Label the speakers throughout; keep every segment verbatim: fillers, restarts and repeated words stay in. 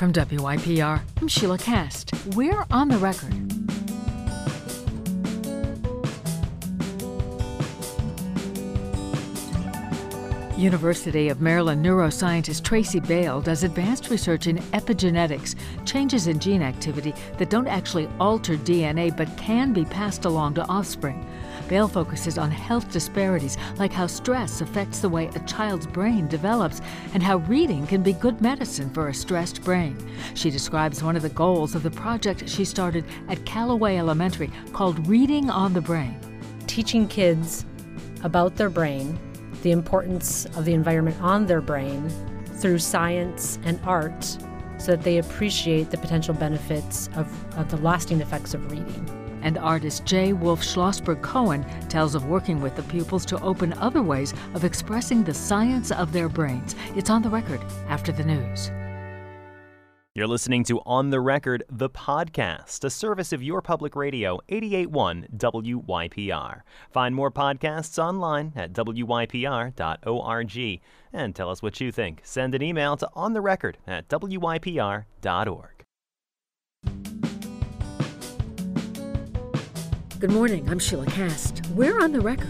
Speaker 1: From W Y P R, I'm Sheila Kast. We're on the record. University of Maryland neuroscientist Tracy Bale does advanced research in epigenetics, changes in gene activity that don't actually alter D N A but can be passed along to offspring. Bale focuses on health disparities, like how stress affects the way a child's brain develops and how reading can be good medicine for a stressed brain. She describes one of the goals of the project she started at Callaway Elementary called Reading on the Brain.
Speaker 2: Teaching kids about their brain, the importance of the environment on their brain through science and art so that they appreciate the potential benefits of, of the lasting effects of reading.
Speaker 1: And artist J. Wolf Schlossberg Cohen tells of working with the pupils to open other ways of expressing the science of their brains. It's on the record after the news.
Speaker 3: You're listening to On the Record, the podcast, a service of your public radio, eighty-eight point one W Y P R. Find more podcasts online at W Y P R dot org. And tell us what you think. Send an email to ontherecord at W Y P R dot org.
Speaker 1: Good morning, I'm Sheila Kast. We're on the record.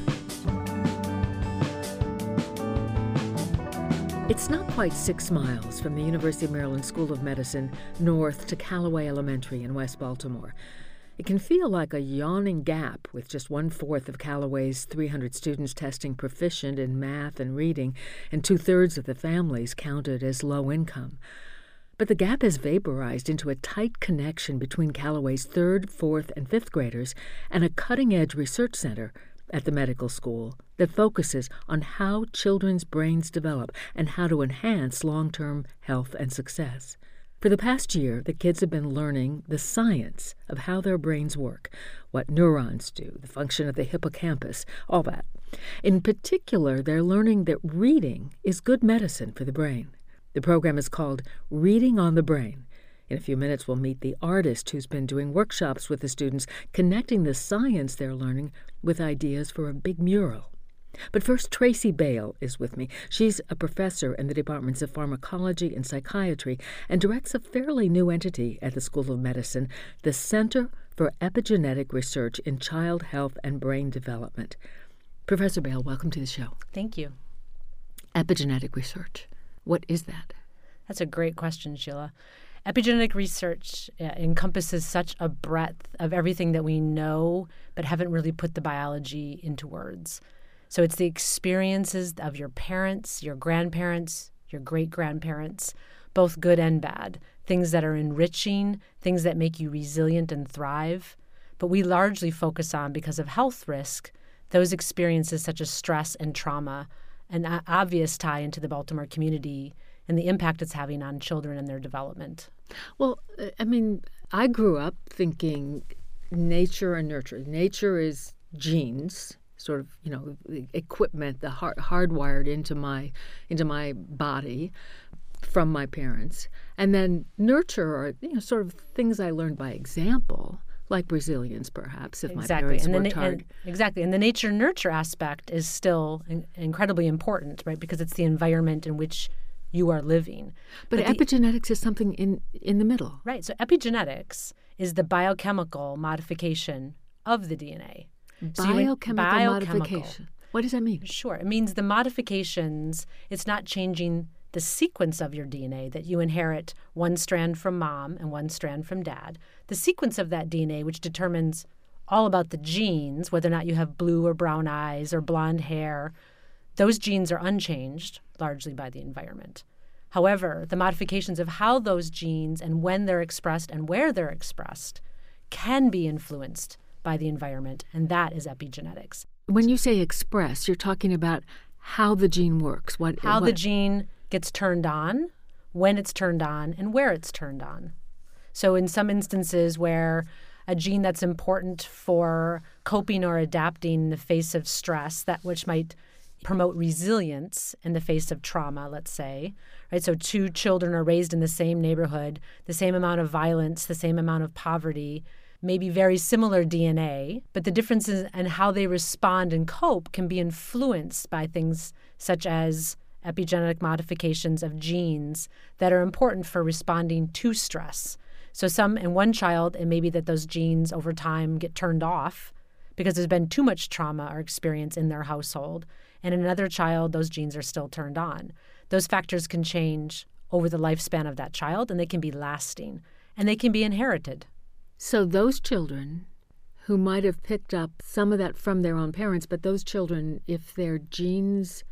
Speaker 1: It's not quite six miles from the University of Maryland School of Medicine north to Callaway Elementary in West Baltimore. It can feel like a yawning gap with just one-fourth of Callaway's three hundred students testing proficient in math and reading and two-thirds of the families counted as low income. But the gap has vaporized into a tight connection between Callaway's third, fourth, and fifth graders and a cutting-edge research center at the medical school that focuses on how children's brains develop and how to enhance long-term health and success. For the past year, the kids have been learning the science of how their brains work, what neurons do, the function of the hippocampus, all that. In particular, they're learning that reading is good medicine for the brain. The program is called Reading on the Brain. In a few minutes, we'll meet the artist who's been doing workshops with the students, connecting the science they're learning with ideas for a big mural. But first, Tracy Bale is with me. She's a professor in the departments of pharmacology and psychiatry and directs a fairly new entity at the School of Medicine, the Center for Epigenetic Research in Child Health and Brain Development. Professor Bale, welcome to the show.
Speaker 2: Thank you.
Speaker 1: Epigenetic research. What is that?
Speaker 2: That's a great question, Sheila. Epigenetic research uh, encompasses such a breadth of everything that we know but haven't really put the biology into words. So it's the experiences of your parents, your grandparents, your great-grandparents, both good and bad, things that are enriching, things that make you resilient and thrive. But we largely focus on, because of health risk, those experiences such as stress and trauma, an obvious tie into the Baltimore community and the impact it's having on children and their development.
Speaker 1: Well, I mean, I grew up thinking nature and nurture. Nature is genes, sort of, you know, the equipment, the hard, hardwired into my into my body from my parents. And then nurture are, you know, sort of things I learned by example, like resilience, perhaps, if
Speaker 2: exactly.
Speaker 1: my parents
Speaker 2: and
Speaker 1: worked
Speaker 2: the,
Speaker 1: hard.
Speaker 2: And, exactly. And the nature-nurture aspect is still in, incredibly important, right, because it's the environment in which you are living.
Speaker 1: But, but epigenetics the, is something in, in the middle.
Speaker 2: Right. So epigenetics is the biochemical modification of the D N A.
Speaker 1: Biochemical,
Speaker 2: so
Speaker 1: biochemical modification. What does that mean?
Speaker 2: Sure. It means the modifications, it's not changing the sequence of your D N A, that you inherit one strand from mom and one strand from dad. The sequence of that D N A, which determines all about the genes, whether or not you have blue or brown eyes or blonde hair, those genes are unchanged, largely by the environment. However, the modifications of how those genes and when they're expressed and where they're expressed can be influenced by the environment, and that is epigenetics.
Speaker 1: When you say express, you're talking about how the gene works. What
Speaker 2: How
Speaker 1: what?
Speaker 2: the gene gets turned on, when it's turned on, and where it's turned on. So in some instances where a gene that's important for coping or adapting in the face of stress, that which might promote resilience in the face of trauma, let's say, right? So two children are raised in the same neighborhood, the same amount of violence, the same amount of poverty, maybe very similar D N A, but the differences in how they respond and cope can be influenced by things such as epigenetic modifications of genes that are important for responding to stress. So some in one child, it may be that those genes over time get turned off because there's been too much trauma or experience in their household. And in another child, those genes are still turned on. Those factors can change over the lifespan of that child, and they can be lasting, and they can be inherited.
Speaker 1: So those children who might have picked up some of that from their own parents, but those children, if their genes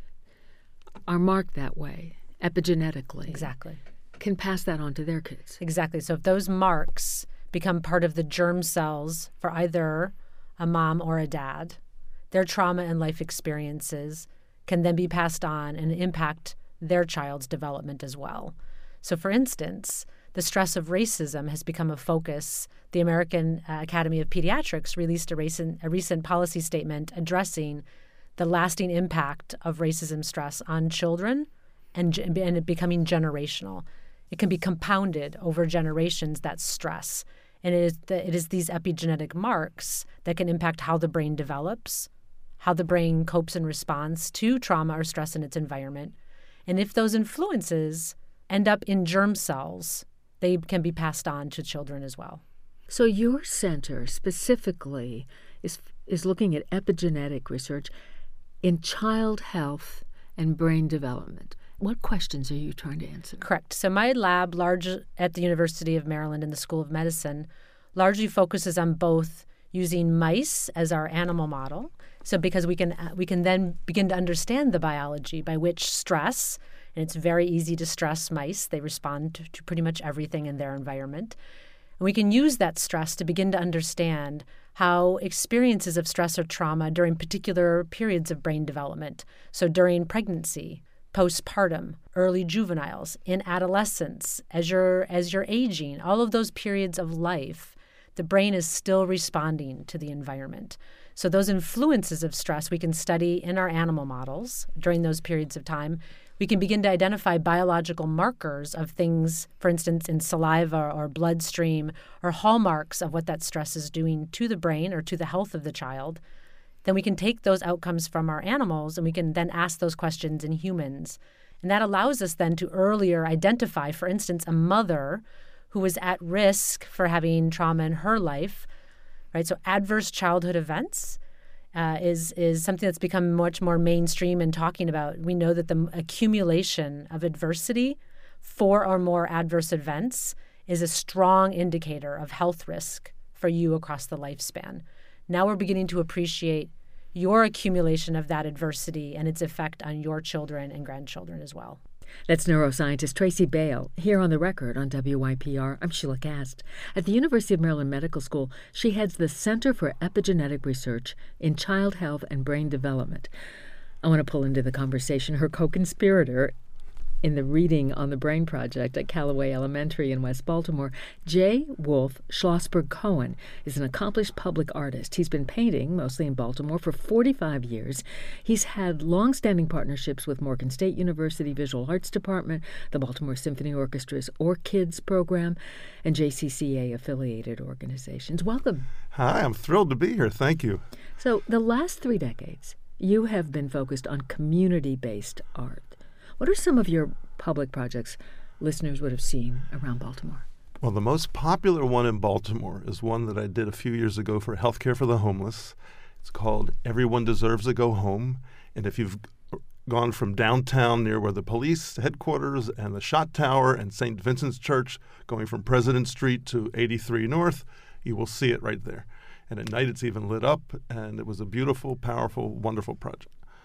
Speaker 1: are marked that way, epigenetically,
Speaker 2: Exactly.
Speaker 1: can pass that on to their kids.
Speaker 2: Exactly. So if those marks become part of the germ cells for either a mom or a dad, their trauma and life experiences can then be passed on and impact their child's development as well. So for instance, the stress of racism has become a focus. The American uh, Academy of Pediatrics released a recent, a recent policy statement addressing the lasting impact of racism stress on children and, and it becoming generational. It can be compounded over generations, that stress. And it is, the, it is these epigenetic marks that can impact how the brain develops, how the brain copes and responds to trauma or stress in its environment. And if those influences end up in germ cells, they can be passed on to children as well.
Speaker 1: So your center specifically is is looking at epigenetic research in child health and brain development. What questions are you trying to answer?
Speaker 2: Correct. So my lab, large at the University of Maryland in the School of Medicine, largely focuses on both using mice as our animal model. So because we can we can then begin to understand the biology by which stress, and it's very easy to stress mice. They respond to, to pretty much everything in their environment. And we can use that stress to begin to understand how experiences of stress or trauma during particular periods of brain development, so during pregnancy, postpartum, early juveniles, in adolescence, as you're, as you're aging, all of those periods of life, the brain is still responding to the environment. So those influences of stress we can study in our animal models during those periods of time. We can begin to identify biological markers of things, for instance, in saliva or bloodstream, or hallmarks of what that stress is doing to the brain or to the health of the child. Then we can take those outcomes from our animals and we can then ask those questions in humans. And that allows us then to earlier identify, for instance, a mother who was at risk for having trauma in her life, right? So adverse childhood events uh, is is something that's become much more mainstream in talking about. We know that the accumulation of adversity, four or more adverse events, is a strong indicator of health risk for you across the lifespan. Now we're beginning to appreciate your accumulation of that adversity and its effect on your children and grandchildren as well.
Speaker 1: That's neuroscientist Tracy Bale, here on The Record on W Y P R. I'm Sheila Kast. At the University of Maryland Medical School, she heads the Center for Epigenetic Research in Child Health and Brain Development. I want to pull into the conversation her co-conspirator in the Reading on the Brain Project at Callaway Elementary in West Baltimore. J. Wolf Schlossberg Cohen is an accomplished public artist. He's been painting, mostly in Baltimore, for forty-five years. He's had long-standing partnerships with Morgan State University Visual Arts Department, the Baltimore Symphony Orchestra's OrKids program, and J C C A-affiliated organizations. Welcome.
Speaker 4: Hi, I'm thrilled to be here. Thank you.
Speaker 1: So the last three decades, you have been focused on community-based art. What are some of your public projects listeners would have seen around Baltimore?
Speaker 4: Well, the most popular one in Baltimore is one that I did a few years ago for Healthcare for the Homeless. It's called Everyone Deserves a Go Home. And if you've gone from downtown near where the police headquarters and the Shot Tower and Saint Vincent's Church, going from President Street to eighty-three North, you will see it right there. And at night it's even lit up, and it was a beautiful, powerful, wonderful project.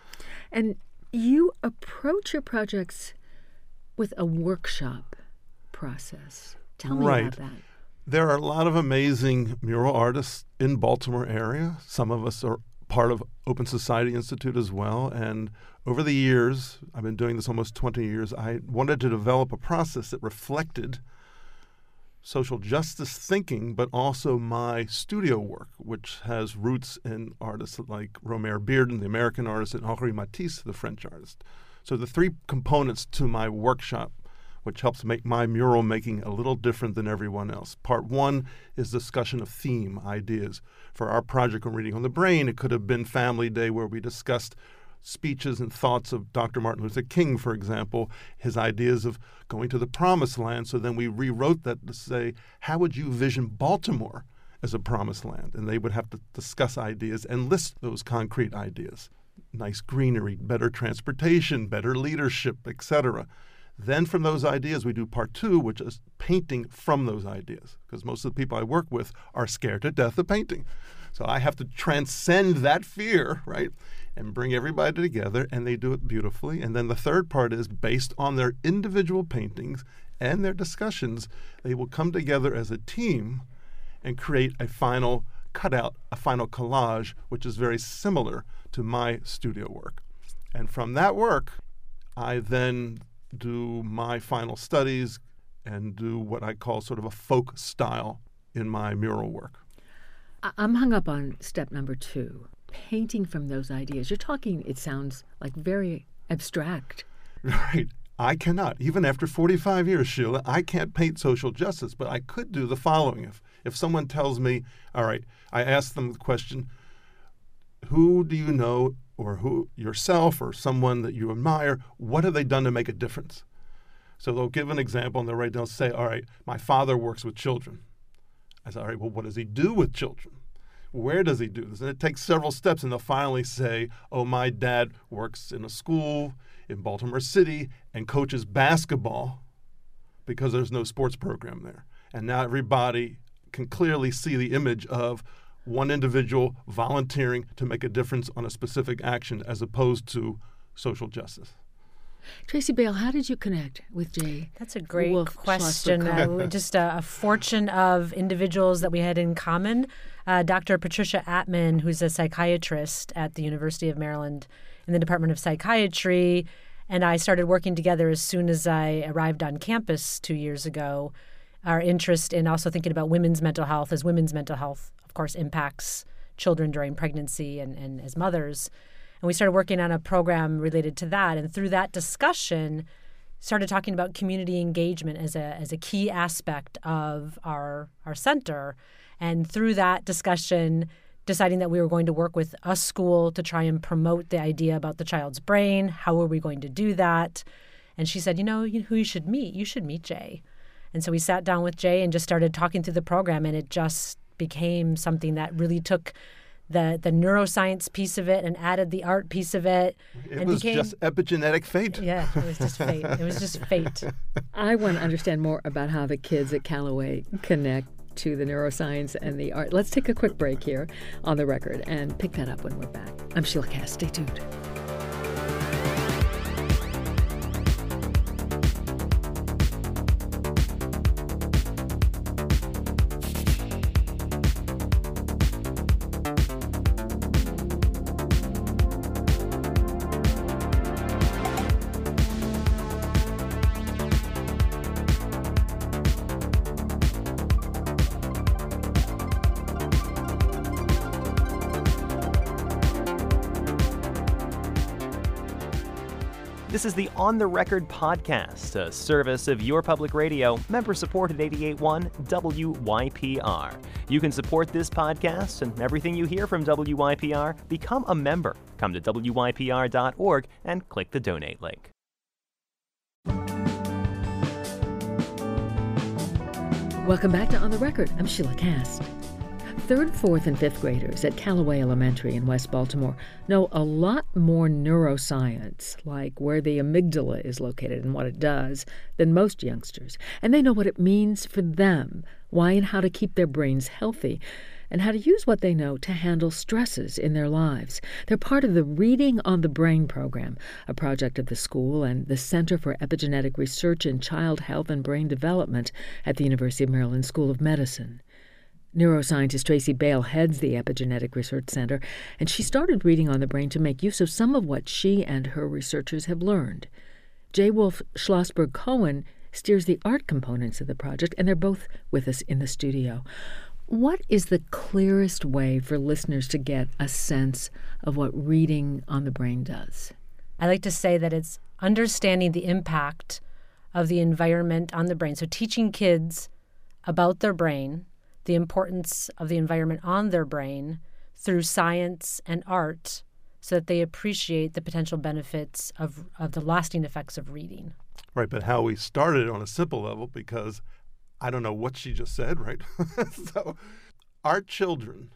Speaker 1: And you approach your projects with a workshop process. Tell me
Speaker 4: right.
Speaker 1: about that.
Speaker 4: There are a lot of amazing mural artists in Baltimore area. Some of us are part of Open Society Institute as well. And over the years, I've been doing this almost twenty years, I wanted to develop a process that reflected social justice thinking, but also my studio work, which has roots in artists like Romare Bearden, the American artist, and Henri Matisse, the French artist. So the three components to my workshop, which helps make my mural making a little different than everyone else. Part one is discussion of theme, ideas. For our project on Reading on the Brain, it could have been Family Day, where we discussed speeches and thoughts of Doctor Martin Luther King, for example, his ideas of going to the promised land. So then we rewrote that to say, how would you vision Baltimore as a promised land? And they would have to discuss ideas and list those concrete ideas. Nice greenery, better transportation, better leadership, et cetera. Then from those ideas, we do part two, which is painting from those ideas, because most of the people I work with are scared to death of painting. So I have to transcend that fear, right, and bring everybody together, and they do it beautifully. And then the third part is based on their individual paintings and their discussions, they will come together as a team and create a final cutout, a final collage, which is very similar to my studio work. And from that work, I then do my final studies and do what I call sort of a folk style in my mural work.
Speaker 1: I'm hung up on step number two, painting from those ideas. You're talking, it sounds like very abstract.
Speaker 4: Right. I cannot. Even after forty-five years, Sheila, I can't paint social justice, but I could do the following. If, if someone tells me, all right, I ask them the question, who do you know, or who yourself or someone that you admire, what have they done to make a difference? So they'll give an example and they'll write, they'll say, all right, my father works with children. I say, all right, well, what does he do with children? Where does he do this? And it takes several steps, and they'll finally say, oh, my dad works in a school in Baltimore City and coaches basketball because there's no sports program there. And now everybody can clearly see the image of one individual volunteering to make a difference on a specific action as opposed to social justice.
Speaker 1: Tracy Bale, how did you connect with Jay?
Speaker 2: That's a great
Speaker 1: Wolf
Speaker 2: question. Uh, just a, a fortune of individuals that we had in common. Uh, Doctor Patricia Attman, who's a psychiatrist at the University of Maryland in the Department of Psychiatry, and I started working together as soon as I arrived on campus two years ago. Our interest in also thinking about women's mental health, as women's mental health, of course, impacts children during pregnancy and, and as mothers. And we started working on a program related to that. And through that discussion, started talking about community engagement as a as a key aspect of our our center. And through that discussion, deciding that we were going to work with a school to try and promote the idea about the child's brain. How are we going to do that? And she said, you know, you, who you should meet? You should meet Jay. And so we sat down with Jay and just started talking through the program. And it just became something that really took the the neuroscience piece of it and added the art piece of it.
Speaker 4: It
Speaker 2: and
Speaker 4: was
Speaker 2: became,
Speaker 4: just epigenetic fate.
Speaker 2: Yeah, it was just fate. It was just fate.
Speaker 1: I want to understand more about how the kids at Callaway connect to the neuroscience and the art. Let's take a quick break here on the record and pick that up when we're back. I'm Sheila Cass. Stay tuned.
Speaker 3: This is the On the Record podcast, a service of your public radio, member-supported eighty-eight point one W Y P R. You can support this podcast and everything you hear from W Y P R. Become a member. Come to W Y P R dot org and click the donate link.
Speaker 1: Welcome back to On the Record. I'm Sheila Cass. Third, fourth, and fifth graders at Callaway Elementary in West Baltimore know a lot more neuroscience, like where the amygdala is located and what it does, than most youngsters. And they know what it means for them, why and how to keep their brains healthy, and how to use what they know to handle stresses in their lives. They're part of the Reading on the Brain program, a project of the school and the Center for Epigenetic Research in Child Health and Brain Development at the University of Maryland School of Medicine. Neuroscientist Tracy Bale heads the Epigenetic Research Center, and she started Reading on the Brain to make use of some of what she and her researchers have learned. J. Wolf Schlossberg Cohen steers the art components of the project, and they're both with us in the studio. What is the clearest way for listeners to get a sense of what Reading on the Brain does?
Speaker 2: I like to say that it's understanding the impact of the environment on the brain. So teaching kids about their brain, the importance of the environment on their brain through science and art, so that they appreciate the potential benefits of, of the lasting effects of reading.
Speaker 4: Right, but how we started on a simple level, because I don't know what she just said, right? So our children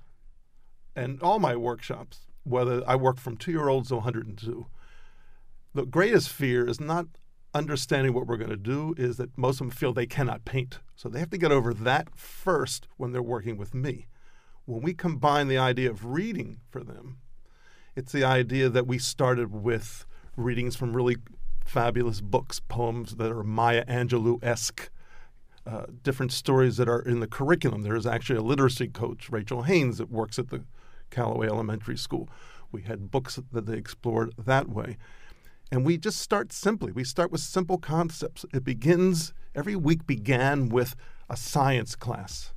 Speaker 4: and all my workshops, whether I work from two-year-olds to one hundred two, the greatest fear is not understanding what we're going to do, is that most of them feel they cannot paint. So they have to get over that first when they're working with me. When we combine the idea of reading for them, it's the idea that we started with readings from really fabulous books, poems that are Maya Angelou-esque, uh, different stories that are in the curriculum. There is actually a literacy coach, Rachel Haynes, that works at the Callaway Elementary School. We had books that they explored that way. And we just start simply. We start with simple concepts. It begins, every week began with a science class.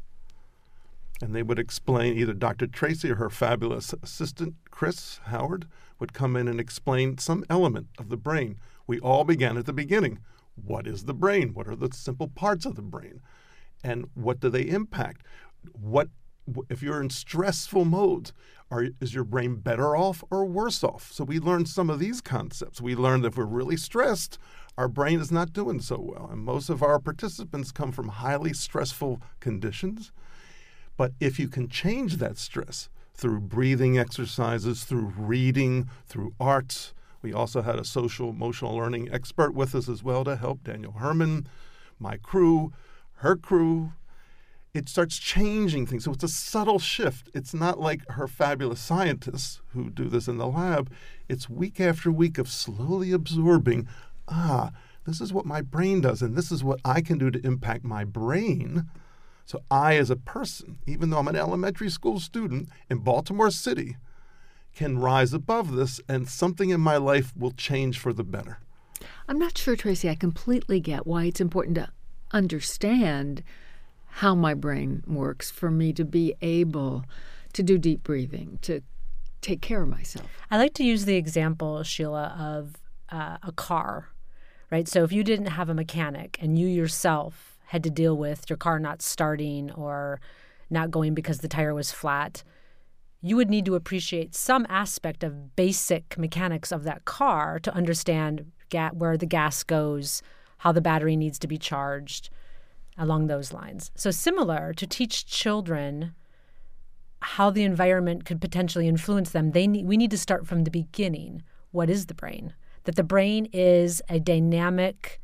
Speaker 4: And they would explain, either Doctor Tracy or her fabulous assistant, Chris Howard, would come in and explain some element of the brain. We all began at the beginning. What is the brain? What are the simple parts of the brain? And what do they impact? What, if you're in stressful modes, are, is your brain better off or worse off? So we learned some of these concepts. We learned that if we're really stressed, our brain is not doing so well. And most of our participants come from highly stressful conditions. But if you can change that stress through breathing exercises, through reading, through arts. We also had a social emotional learning expert with us as well to help, Daniel Herman, my crew, her crew. It starts changing things. So it's a subtle shift. It's not like her fabulous scientists who do this in the lab. It's week after week of slowly absorbing, ah, this is what my brain does, and this is what I can do to impact my brain. So I, as a person, even though I'm an elementary school student in Baltimore City, can rise above this, and something in my life will change for the better.
Speaker 1: I'm not sure, Tracy, I completely get why it's important to understand how my brain works for me to be able to do deep breathing, to take care of myself.
Speaker 2: I like to use the example, Sheila, of uh, a car, right? So if you didn't have a mechanic and you yourself had to deal with your car not starting or not going because the tire was flat, you would need to appreciate some aspect of basic mechanics of that car to understand ga- where the gas goes, how the battery needs to be charged, along those lines. So similar, to teach children how the environment could potentially influence them, they need, we need to start from the beginning. What is the brain? That the brain is a dynamic,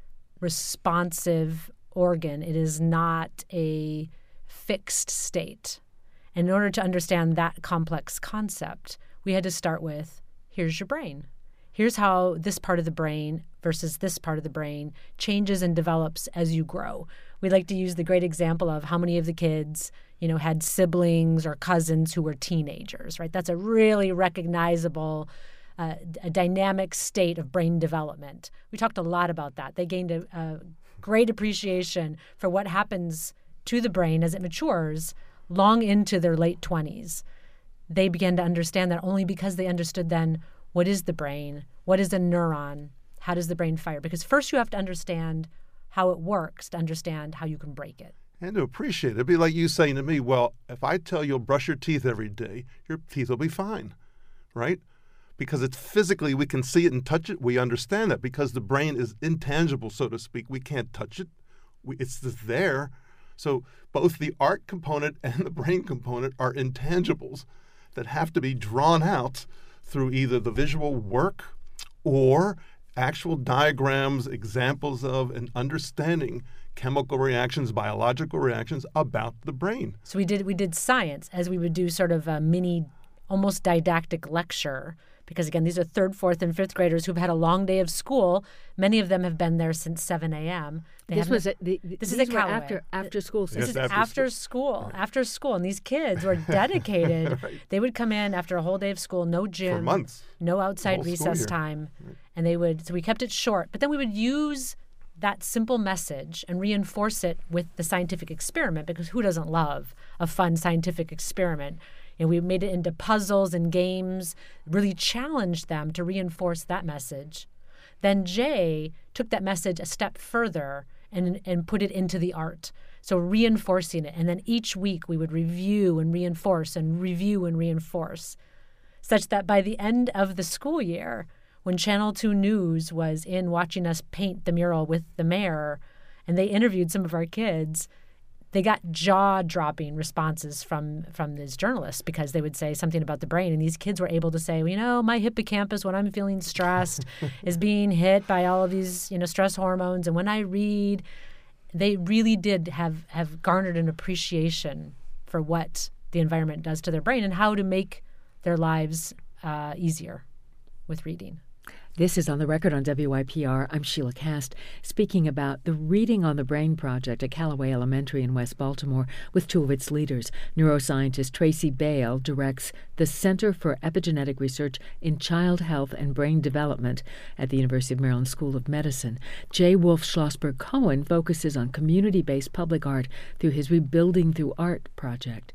Speaker 2: responsive organ. It is not a fixed state. And in order to understand that complex concept, we had to start with, here's your brain. Here's how this part of the brain versus this part of the brain changes and develops as you grow. We like to use the great example of how many of the kids, you know, had siblings or cousins who were teenagers, right? That's a really recognizable, uh, a dynamic state of brain development. We talked a lot about that. They gained a, a great appreciation for what happens to the brain as it matures long into their late twenties. They began to understand that only because they understood then, what is the brain? What is a neuron? How does the brain fire? Because first you have to understand how it works to understand how you can break it.
Speaker 4: And to appreciate it. It'd be like you saying to me, well, if I tell you you'll brush your teeth every day, your teeth will be fine, right? Because it's physically, we can see it and touch it. We understand that because the brain is intangible, so to speak. We can't touch it. We, it's just there. So both the art component and the brain component are intangibles that have to be drawn out through either the visual work or actual diagrams, examples of, and understanding chemical reactions, biological reactions about the brain.
Speaker 2: So we did we did science as we would do sort of a mini, almost didactic lecture. Because, again, these are third, fourth, and fifth graders who've had a long day of school. Many of them have been there since seven a.m. They
Speaker 1: this was a, the,
Speaker 2: this
Speaker 1: these
Speaker 2: is at
Speaker 1: were
Speaker 2: Callaway.
Speaker 1: after, after school.
Speaker 2: This
Speaker 4: Yes,
Speaker 2: is
Speaker 4: after
Speaker 2: after
Speaker 4: school.
Speaker 2: school, after school. And these kids were dedicated.
Speaker 4: Right.
Speaker 2: They would come in after a whole day of school, no gym.
Speaker 4: For months.
Speaker 2: No outside
Speaker 4: whole school
Speaker 2: recess
Speaker 4: year.
Speaker 2: time. And they would, so we kept it short. But then we would use that simple message and reinforce it with the scientific experiment, because who doesn't love a fun scientific experiment? And we made it into puzzles and games, really challenged them to reinforce that message. Then Jay took that message a step further and, and put it into the art. So reinforcing it. And then each week we would review and reinforce and review and reinforce. such that by the end of the school year, when Channel two News was in watching us paint the mural with the mayor, and they interviewed some of our kids, they got jaw-dropping responses from, from these journalists because they would say something about the brain. And these kids were able to say, well, you know, my hippocampus, when I'm feeling stressed, is being hit by all of these, you know, stress hormones. And when I read, they really did have, have garnered an appreciation for what the environment does to their brain and how to make their lives uh, easier with reading.
Speaker 1: This is On the Record on W Y P R. I'm Sheila Cast, speaking about the Reading on the Brain project at Callaway Elementary in West Baltimore with two of its leaders. Neuroscientist Tracy Bale directs the Center for Epigenetic Research in Child Health and Brain Development at the University of Maryland School of Medicine. J. Wolf Schlossberg Cohen focuses on community-based public art through his Rebuilding Through Art project.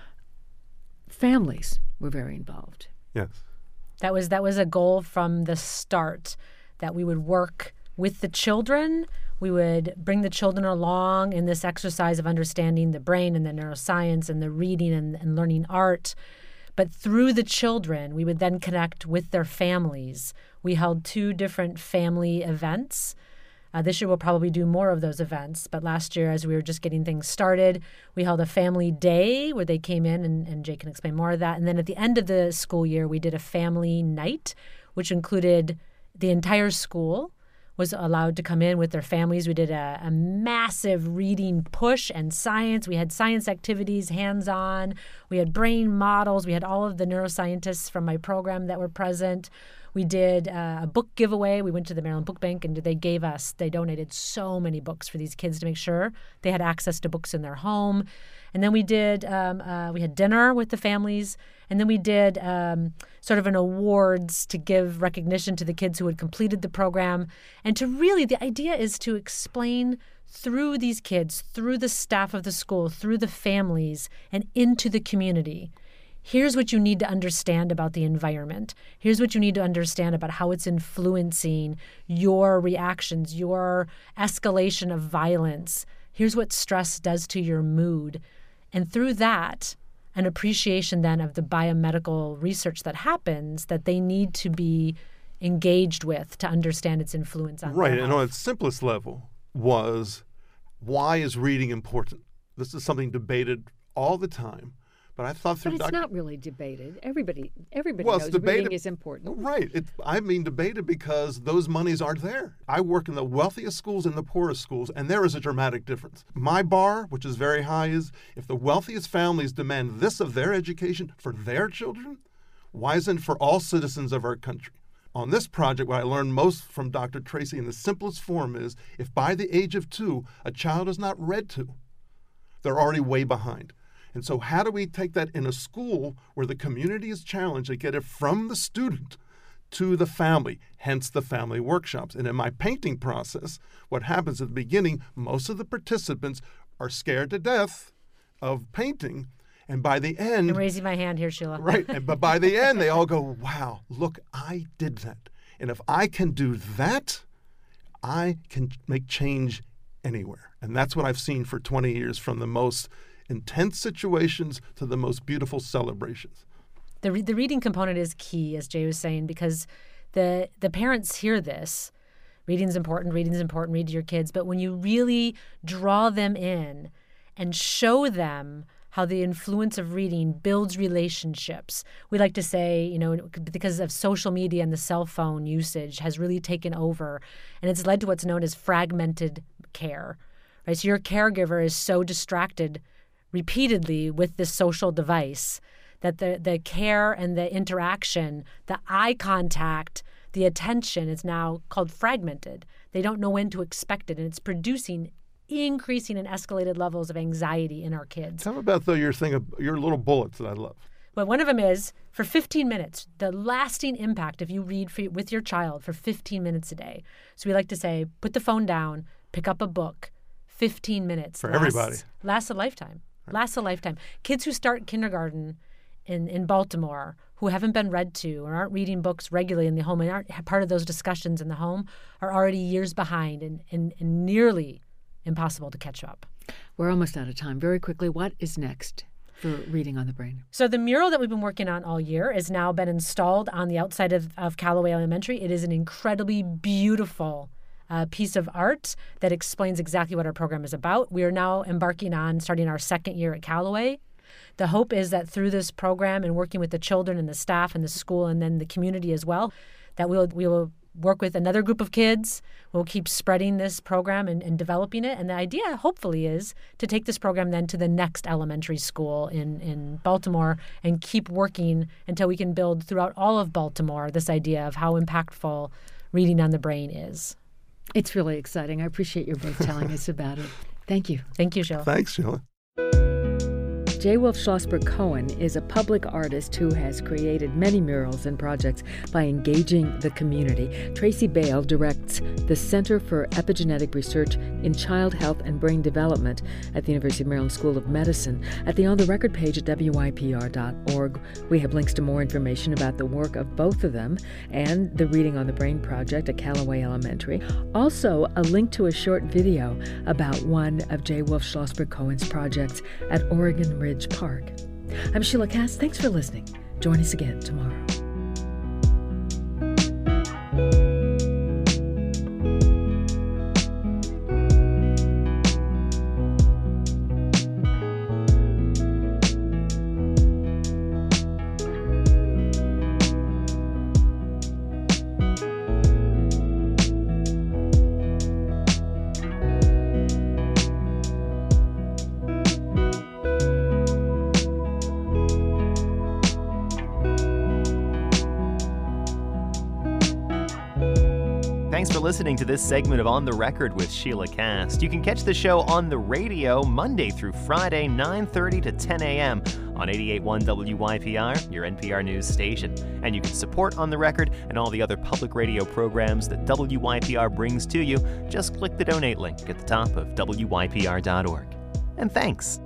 Speaker 1: Families were very involved.
Speaker 4: Yes.
Speaker 2: That was that was a goal from the start, that we would work with the children. We would bring the children along in this exercise of understanding the brain and the neuroscience and the reading and, and learning art. But through the children, we would then connect with their families. We held two different family events. Uh, this year we'll probably do more of those events. But last year, as we were just getting things started, we held a family day where they came in, and, and Jay can explain more of that. And then at the end of the school year, we did a family night, which included the entire school was allowed to come in with their families. We did a, a massive reading push and science. We had science activities, hands-on. We had brain models. We had all of the neuroscientists from my program that were present. We did uh, a book giveaway. We went to the Maryland Book Bank, and they gave us, they donated so many books for these kids to make sure they had access to books in their home. And then we did, um, uh, we had dinner with the families, and then we did um, sort of an awards to give recognition to the kids who had completed the program. And to really, the idea is to explain through these kids, through the staff of the school, through the families, and into the community. Here's what you need to understand about the environment. Here's what you need to understand about how it's influencing your reactions, your escalation of violence. Here's what stress does to your mood. And through that, an appreciation then of the biomedical research that happens that they need to be engaged with to understand its influence on
Speaker 4: right.
Speaker 2: their
Speaker 4: And
Speaker 2: health.
Speaker 4: on its simplest level was, why is reading important? This is something debated all the time. But I thought through
Speaker 1: But it's
Speaker 4: Doctor
Speaker 1: not really debated. Everybody everybody
Speaker 4: Well, it's
Speaker 1: knows
Speaker 4: debated-
Speaker 1: reading is important.
Speaker 4: Right. It, I mean debated because those monies aren't there. I work in the wealthiest schools and the poorest schools, and there is a dramatic difference. My bar, which is very high, is if the wealthiest families demand this of their education for their children, why isn't it for all citizens of our country? On this project, what I learned most from Doctor Tracy in the simplest form is, if by the age of two, a child is not read to, they're already way behind. And so how do we take that in a school where the community is challenged to get it from the student to the family, hence the family workshops? And in my painting process, what happens at the beginning, most of the participants are scared to death of painting. And by the end...
Speaker 2: I'm raising my hand here, Sheila.
Speaker 4: Right. And, but by the end, they all go, wow, look, I did that. And if I can do that, I can make change anywhere. And that's what I've seen for twenty years, from the most intense situations to the most beautiful celebrations.
Speaker 2: The re- the reading component is key, as Jay was saying, because the the parents hear this. Reading's important, reading's important, read to your kids. But when you really draw them in and show them how the influence of reading builds relationships. We like to say, you know, because of social media and the cell phone usage has really taken over, and it's led to what's known as fragmented care. Right? So your caregiver is so distracted repeatedly with this social device that the, the care and the interaction, the eye contact, the attention is now called fragmented. They don't know when to expect it, and it's producing increasing and escalated levels of anxiety in our kids.
Speaker 4: Tell me about, though, your thing of your little bullets that I love.
Speaker 2: But one of them is, for fifteen minutes, the lasting impact if you read for, with your child for fifteen minutes a day. So we like to say, put the phone down, pick up a book, fifteen minutes.
Speaker 4: For
Speaker 2: lasts,
Speaker 4: everybody.
Speaker 2: Lasts a lifetime. Right. Lasts a lifetime. Kids who start kindergarten in, in Baltimore who haven't been read to or aren't reading books regularly in the home and aren't part of those discussions in the home are already years behind and, and, and nearly impossible to catch up.
Speaker 1: We're almost out of time. Very quickly, what is next for Reading on the Brain?
Speaker 2: So the mural that we've been working on all year has now been installed on the outside of, of Callaway Elementary. It is an incredibly beautiful uh, piece of art that explains exactly what our program is about. We are now embarking on starting our second year at Callaway. The hope is that through this program and working with the children and the staff and the school and then the community as well, that we'll, we will work with another group of kids. We'll keep spreading this program and, and developing it. And the idea, hopefully, is to take this program then to the next elementary school in, in Baltimore and keep working until we can build throughout all of Baltimore this idea of how impactful Reading on the Brain is.
Speaker 1: It's really exciting. I appreciate you both telling us about it. Thank you.
Speaker 2: Thank you, Sheila.
Speaker 4: Thanks, Sheila.
Speaker 1: J. Wolf Schlossberg Cohen is a public artist who has created many murals and projects by engaging the community. Tracy Bale directs the Center for Epigenetic Research in Child Health and Brain Development at the University of Maryland School of Medicine. At the On the Record page at W Y P R dot org, we have links to more information about the work of both of them and the Reading on the Brain project at Callaway Elementary. Also, a link to a short video about one of J. Wolf Schlossberg Cohen's projects at Oregon Ridge Park. I'm Sheila Cass. Thanks for listening. Join us again tomorrow.
Speaker 3: Thanks for listening to this segment of On the Record with Sheila Cast. You can catch the show on the radio Monday through Friday, nine thirty to ten a.m. on eighty-eight point one W Y P R, your N P R news station. And you can support On the Record and all the other public radio programs that W Y P R brings to you. Just click the donate link at the top of W Y P R dot org. And thanks.